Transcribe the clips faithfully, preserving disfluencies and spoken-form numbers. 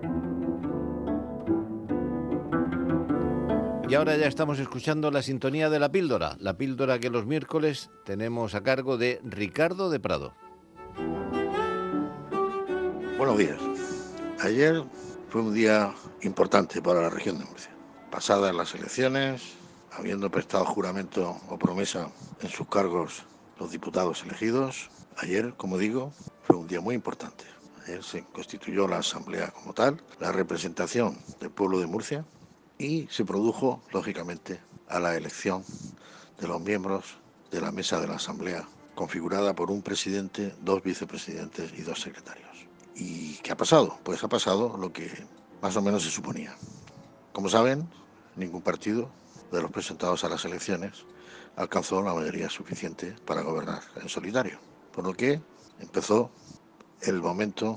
Y ahora ya estamos escuchando la sintonía de la píldora, la píldora que los miércoles tenemos a cargo de Ricardo de Prado. Buenos días. Ayer fue un día importante para la región de Murcia. Pasadas las elecciones, habiendo prestado juramento o promesa en sus cargos los diputados elegidos, ayer, como digo, fue un día muy importante. Ayer se constituyó la Asamblea como tal, la representación del pueblo de Murcia, y se produjo, lógicamente, a la elección de los miembros de la mesa de la Asamblea, configurada por un presidente, dos vicepresidentes y dos secretarios. ¿Y qué ha pasado? Pues ha pasado lo que más o menos se suponía. Como saben, ningún partido de los presentados a las elecciones alcanzó la mayoría suficiente para gobernar en solitario, por lo que empezó el momento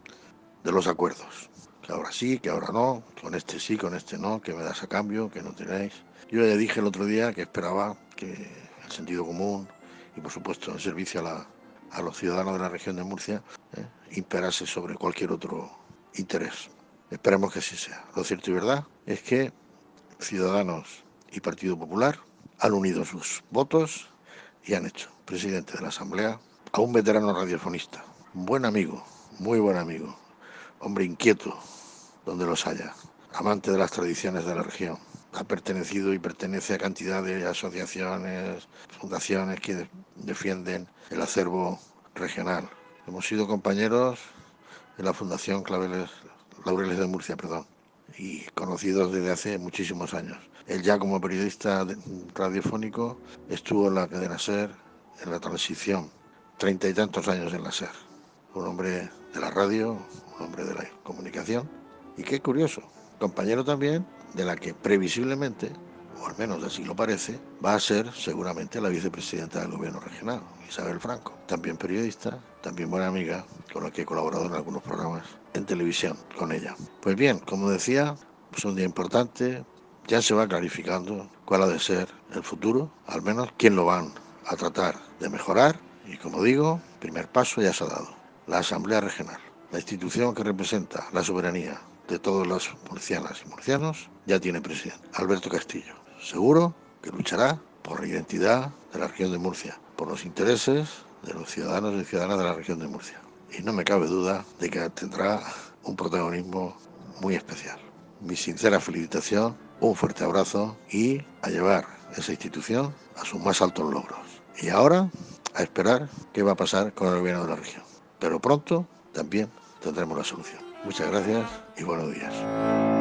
de los acuerdos. Que ahora sí, que ahora no, con este sí, con este no, que me das a cambio, que no tenéis. Yo ya dije el otro día que esperaba que el sentido común y, por supuesto, el servicio a, la, a los ciudadanos de la región de Murcia eh, imperase sobre cualquier otro interés. Esperemos que así sea. Lo cierto y verdad es que Ciudadanos y Partido Popular han unido sus votos y han hecho presidente de la Asamblea a un veterano radiofonista, un buen amigo, muy buen amigo, hombre inquieto donde los haya, amante de las tradiciones de la región. Ha pertenecido y pertenece a cantidad de asociaciones, fundaciones que defienden el acervo regional. Hemos sido compañeros en la Fundación Claveles, Laureles de Murcia, perdón, y conocidos desde hace muchísimos años. Él ya como periodista radiofónico estuvo en la cadena SER, en la transición, treinta y tantos años en la SER. Un hombre de la radio, un hombre de la comunicación. Y qué curioso, compañero también de la que previsiblemente, o al menos así lo parece, va a ser seguramente la vicepresidenta del gobierno regional, Isabel Franco. También periodista, también buena amiga, con la que he colaborado en algunos programas en televisión con ella. Pues bien, como decía, es un día importante, ya se va clarificando cuál ha de ser el futuro, al menos quién lo van a tratar de mejorar, y como digo, primer paso ya se ha dado. La Asamblea Regional, la institución que representa la soberanía de todos los murcianas y murcianos, ya tiene presidente, Alberto Castillo. Seguro que luchará por la identidad de la región de Murcia, por los intereses de los ciudadanos y ciudadanas de la región de Murcia. Y no me cabe duda de que tendrá un protagonismo muy especial. Mi sincera felicitación, un fuerte abrazo y a llevar esa institución a sus más altos logros. Y ahora, a esperar qué va a pasar con el gobierno de la región. Pero pronto también tendremos la solución. Muchas gracias y buenos días.